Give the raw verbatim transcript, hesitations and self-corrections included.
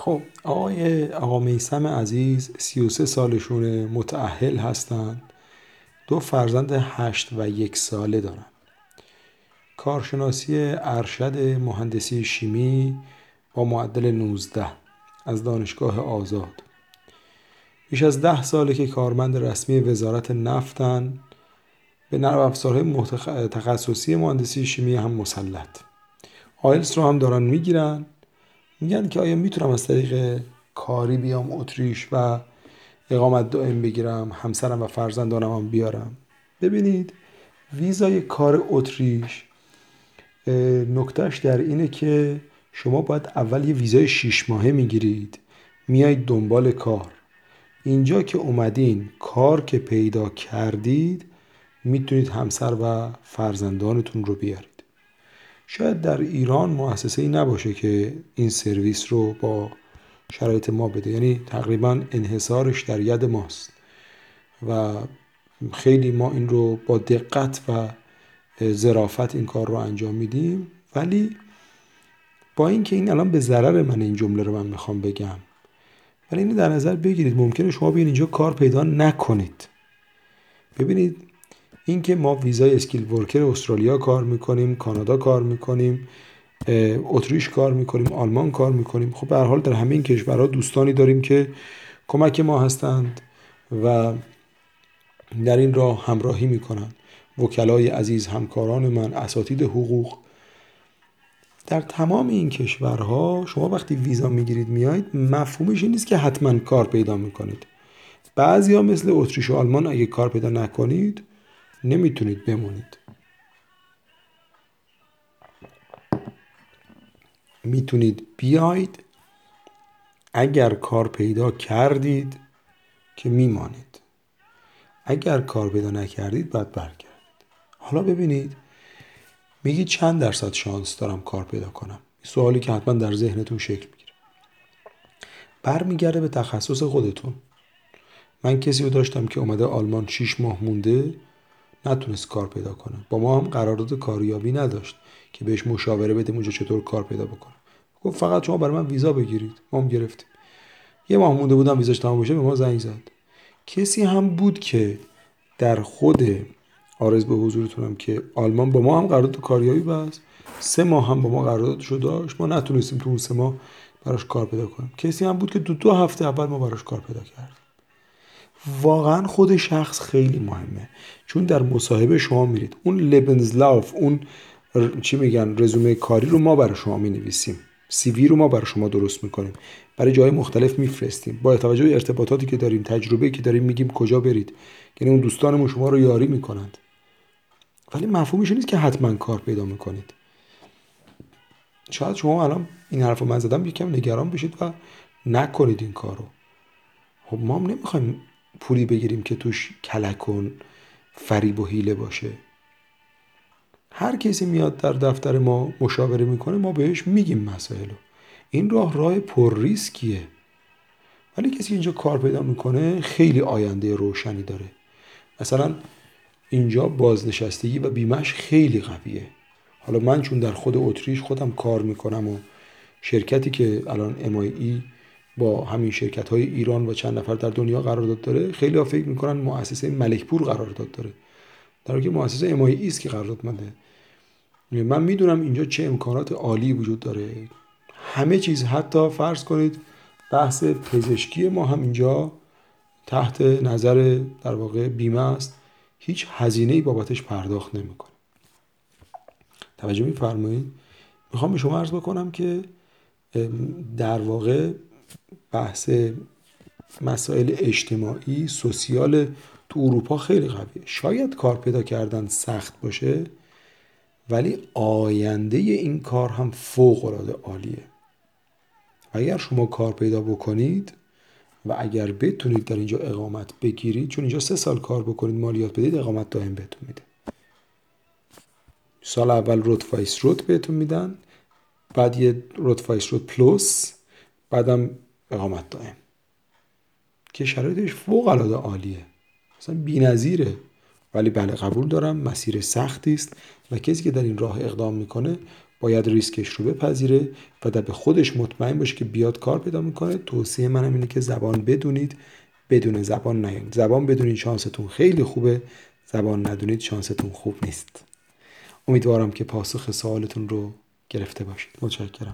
خب آقای آقا میثم عزیز سی و سه سالشونه، متأهل هستن، دو فرزند هشت و یک ساله دارن. کارشناسی ارشد مهندسی شیمی با معدل نوزده از دانشگاه آزاد. بیش از ده ساله که کارمند رسمی وزارت نفتن، به نرم افزارهای متخ... تخصصی مهندسی شیمی هم مسلط. آیلتس رو هم دارن میگیرن. میگن که آیا میتونم از طریق کاری بیام اتریش و اقامت دائم بگیرم، همسرم و فرزندانم هم بیارم. ببینید، ویزای کار اتریش نکتهش در اینه که شما باید اول یه ویزای شیش ماهه میگیرید، میایید دنبال کار. اینجا که اومدین کار که پیدا کردید، میتونید همسر و فرزندانتون رو بیارید. شاید در ایران مؤسسه‌ای نباشه که این سرویس رو با شرایط ما بده، یعنی تقریبا انحصارش در ید ماست و خیلی ما این رو با دقت و ظرافت این کار رو انجام میدیم. ولی با اینکه این الان به ضرر من این جمله رو من میخوام بگم، ولی اینو در نظر بگیرید ممکنه شما بیاین اینجا کار پیدا نکنید. ببینید، اینکه ما ویزای اسکیل ورکر استرالیا کار میکنیم، کانادا کار میکنیم، اتریش کار میکنیم، آلمان کار میکنیم، خب به هر حال در همه این کشورها دوستانی داریم که کمک ما هستند و در این راه همراهی میکنن. وکلای عزیز، همکاران من، اساتید حقوق. در تمام این کشورها شما وقتی ویزا میگیرید میایید، مفهومش این نیست که حتما کار پیدا میکنید. بعضیا مثل اتریش و آلمان اگه کار پیدا نکنید نمیتونید بمونید. میتونید بیاید، اگر کار پیدا کردید که میمانید، اگر کار پیدا نکردید باید برگردید. حالا ببینید، میگی چند درصد شانس دارم کار پیدا کنم؟ سوالی که حتما در ذهنتون شکل میگیره. برمیگرده به تخصص خودتون. من کسی رو داشتم که اومده آلمان شش ماه مونده، نتونست کار پیدا کنه، با ما هم قرارداد کاریابی نداشت که بهش مشاوره بدیم اونجا چطور کار پیدا بکنه. گفت فقط شما برای من ویزا بگیرید. ما هم گرفتیم. یه ماه مونده بودم ویزاش تمام بشه، به ما زنگ زد. کسی هم بود که در خود عارض به حضورتونم که آلمان با ما هم قرارداد کاریابی بست، سه ماه هم با ما قراردادشو داشت، ما نتونستیم تو اون سه ماه براش کار پیدا کنیم. کسی هم بود که دو دو هفته اول ما براش کار پیدا کردیم. واقعا خود شخص خیلی مهمه، چون در مصاحبه شما میرید اون لبنزلاف، اون چی میگن، رزومه کاری رو ما برای شما مینویسیم، سی وی رو ما برای شما درست میکنیم، برای جای مختلف میفرستیم، با توجه به ارتباطاتی که داریم، تجربه‌ای که داریم، میگیم کجا برید، یعنی اون دوستانمون شما رو یاری میکنند. ولی مفهومش نیست که حتما کار پیدا میکنید. شاید شما الان این حرفو من زدم یکم نگران بشید و نکنید این کارو. خب ما هم نمیخوایم پولی بگیریم که توش کلکن فریب و حیله باشه. هر کسی میاد در دفتر ما مشاوره میکنه، ما بهش میگیم مسائلو. این راه راه پر ریسکیه، ولی کسی اینجا کار پیدا میکنه خیلی آینده روشنی داره. مثلا اینجا بازنشستگی و بیمهش خیلی قویه. حالا من چون در خود اتریش خودم کار میکنم و شرکتی که الان ام آی ای با همین شرکت های ایران و چند نفر در دنیا قرارداد داره، خیلی ها فکر میکنن مؤسسه ملکپور قرارداد داره، در حالی که مؤسسه ام آی ای است که قراردادمنده. من میدونم اینجا چه امکانات عالی وجود داره، همه چیز، حتی فرض کنید بحث پزشکی ما هم اینجا تحت نظر در واقع بیمه است، هیچ هزینه‌ای بابتش پرداخت نمیکنه. توجه می‌فرمایید؟ میخوام به شما عرض بکنم که در واقع بحث مسائل اجتماعی، سوسیال تو اروپا خیلی قویه. شاید کار پیدا کردن سخت باشه، ولی آینده این کار هم فوق‌العاده عالیه. اگر شما کار پیدا بکنید و اگر بتونید در اینجا اقامت بگیرید، چون اینجا سه سال کار بکنید، مالیات بدید، اقامت دائم بهتون میده. سال اول رتفایس رود بهتون میدن، بعد یه رتفایس رود پلوس، بعدم اقامت دائم که شرایطش فوق العاده عالیه، مثلا بی‌نظیره. ولی بله، قبول دارم مسیر سختی است و کسی که در این راه اقدام میکنه باید ریسکش رو بپذیره و در به خودش مطمئن باشه که بیاد کار پیدا میکنه. توصیه منم اینه که زبان بدونید، بدون زبان نیاید. زبان بدونید شانستون خیلی خوبه، زبان ندونید شانستون خوب نیست. امیدوارم که پاسخ سوالتون رو گرفته باشید. متشکرم.